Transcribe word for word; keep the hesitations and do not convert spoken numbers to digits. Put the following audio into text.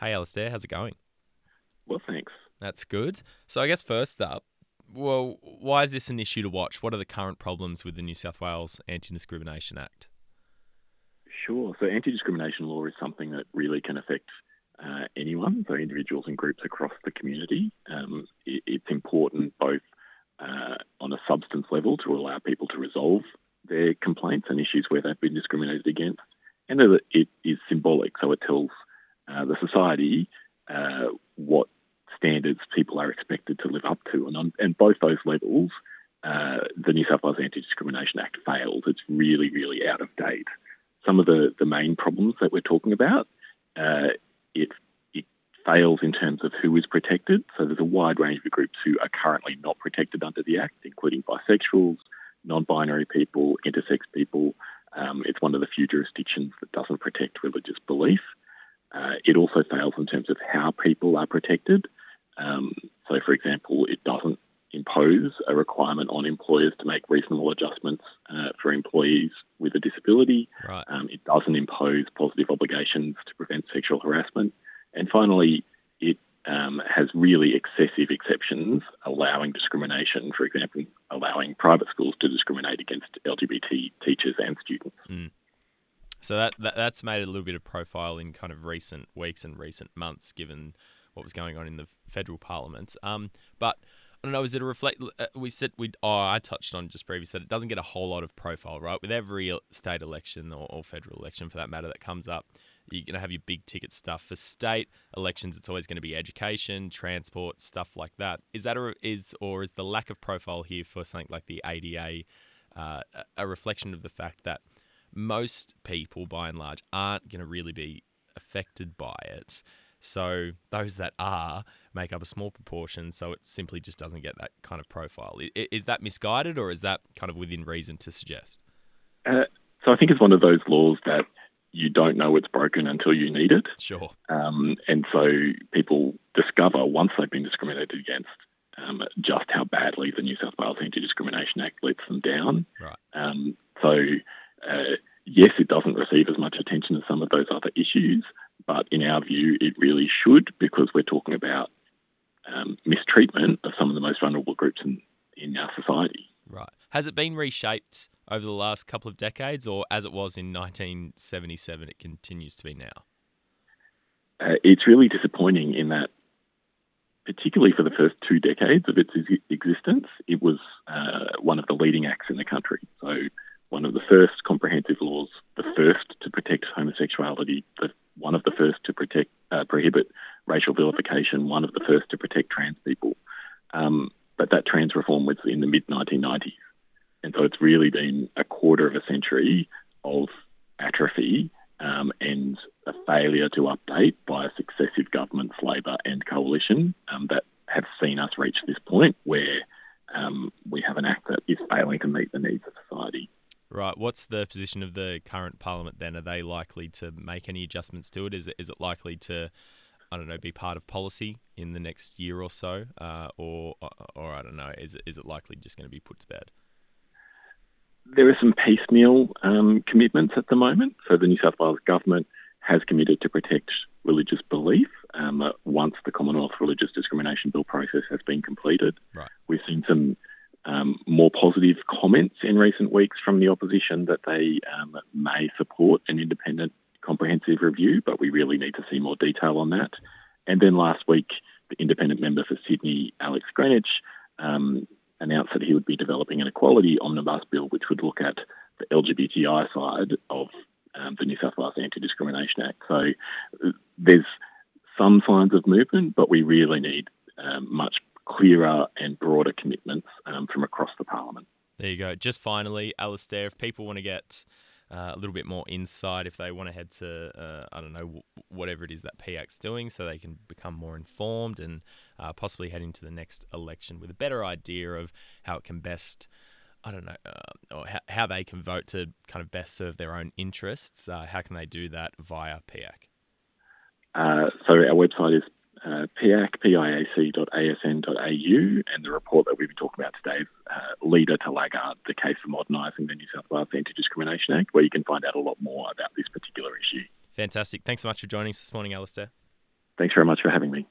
Hey, Alistair, how's it going? Well, thanks. That's good. So I guess first up, well, why is this an issue to watch? What are the current problems with the New South Wales Anti-Discrimination Act? Sure. So, anti discrimination law is something that really can affect uh, anyone, so individuals and groups across the community. Um, it, it's important both uh, on a substance level to allow people to resolve their complaints and issues where they've been discriminated against, and that it is symbolic, so it tells uh, the society uh, what standards people are expected to live up to. And on and both those levels, uh, the New South Wales Anti-Discrimination Act fails. It's really, really out of date. Some of the, the main problems that we're talking about, uh, it, it fails in terms of who is protected. So there's a wide range of groups who are currently not protected under the Act, including bisexuals, non-binary people, intersex people. Um, it's one of the few jurisdictions that doesn't protect religious belief. Uh, it also fails in terms of how people are protected. Um, so, for example, it doesn't impose a requirement on employers to make reasonable adjustments uh, for employees with a disability. Right. Um, it doesn't impose positive obligations to prevent sexual harassment. And finally, it um, has really excessive exceptions allowing discrimination, for example, allowing private schools to discriminate against L G B T teachers and students. Mm. So that, that that's made a little bit of profile in kind of recent weeks and recent months, given what was going on in the federal parliament. Um, but I don't know. Is it a reflect? Uh, we said we. Oh, I touched on just previously that it doesn't get a whole lot of profile, right? With every state election or, or federal election, for that matter, that comes up, you're going to have your big ticket stuff. For state elections, it's always going to be education, transport, stuff like that. Is that a, is or is the lack of profile here for something like the A D A uh, a reflection of the fact that most people, by and large, aren't going to really be affected by it? So those that are make up a small proportion, so it simply just doesn't get that kind of profile. Is that misguided, or is that kind of within reason to suggest? Uh, so I think it's one of those laws that you don't know it's broken until you need it. Sure. Um, and so people discover once they've been discriminated against um, just how badly the New South Wales Anti-Discrimination Act lets them down. Right. Um, so uh, yes, it doesn't receive as much attention as some of those other issues, but in our view, it really should, because we're talking about um, mistreatment of some of the most vulnerable groups in, in our society. Right. Has it been reshaped over the last couple of decades, or as it was in nineteen seventy-seven, it continues to be now? Uh, it's really disappointing in that, particularly for the first two decades of its ex- existence, it was uh, one of the leading acts in the country. So one of the first comprehensive laws, the first to protect homosexuality, the, one of the first to protect uh, prohibit racial vilification, one of the first to protect trans people. Um, but that trans reform was in the mid nineteen nineties. And so it's really been a quarter of a century of atrophy um, and a failure to update by successive governments, Labor and Coalition, um, that have seen us reach this point where um, we have an act that is failing to meet the needs of society. Right. What's the position of the current parliament then? Are they likely to make any adjustments to it? Is it, is it likely to, I don't know, be part of policy in the next year or so? Uh, or, or, or I don't know, is it, is it likely just going to be put to bed? There are some piecemeal um, commitments at the moment. So the New South Wales government has committed to protect religious belief um, uh, once the Commonwealth Religious Discrimination Bill process has been completed. Right. We've seen some um, more positive comments in recent weeks from the opposition that they um, may support an independent comprehensive review, but we really need to see more detail on that. And then last week, the independent member for Sydney, Alex Greenwich, um, announced that he would be developing an equality omnibus bill which would look at the L G B T I side of um, the New South Wales Anti-Discrimination Act. So uh, there's some signs of movement, but we really need um, much clearer and broader commitments um, from across the Parliament. There you go. Just finally, Alistair, if people want to get uh, a little bit more insight, if they want to head to, uh, I don't know, w- whatever it is that P A C's doing so they can become more informed and uh, possibly head into the next election with a better idea of how it can best, I don't know, uh, or how, how they can vote to kind of best serve their own interests, uh, how can they do that via P A C? Uh, so our website is uh, P A C, P I A C dot A S N dot A U, and the report that we've been talking about today is uh, Leader to Laggard, the case for modernising the New South Wales Anti-Discrimination Act, where you can find out a lot more about this particular issue. Fantastic. Thanks so much for joining us this morning, Alistair. Thanks very much for having me.